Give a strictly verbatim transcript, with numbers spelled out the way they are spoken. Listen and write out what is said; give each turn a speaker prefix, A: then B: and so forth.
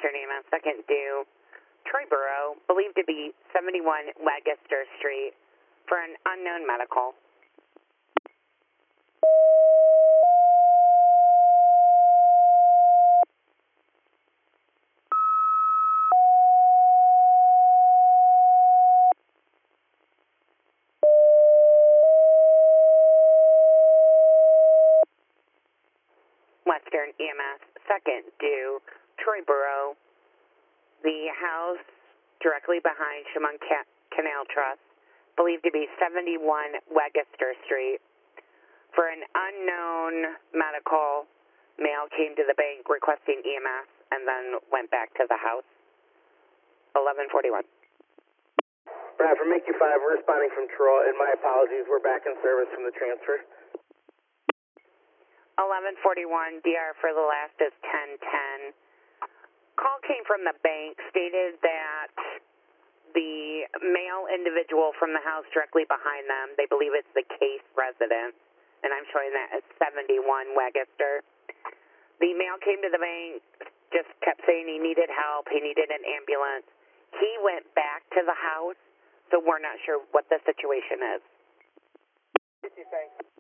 A: Western E M S, second due, Troy Borough, believed to be seventy-one Wagester Street, for an unknown medical. Western E M S, second due, Troy Borough, the house directly behind Chemung Ca- Canal Trust, believed to be seventy-one Wagester Street. For an unknown medical, male came to the bank requesting E M S and then went back to the house. eleven forty-one.
B: Right, from M Q five, we're responding from Troy, and my apologies, we're back in service from the transfer.
A: eleven forty-one, D R for the last is ten ten. Call came from the bank, stated that the male individual from the house directly behind them, they believe it's the Case residence, and I'm showing that as seventy-one Wagester. The male came to the bank, just kept saying he needed help, he needed an ambulance. He went back to the house, so we're not sure what the situation is.
B: Thanks.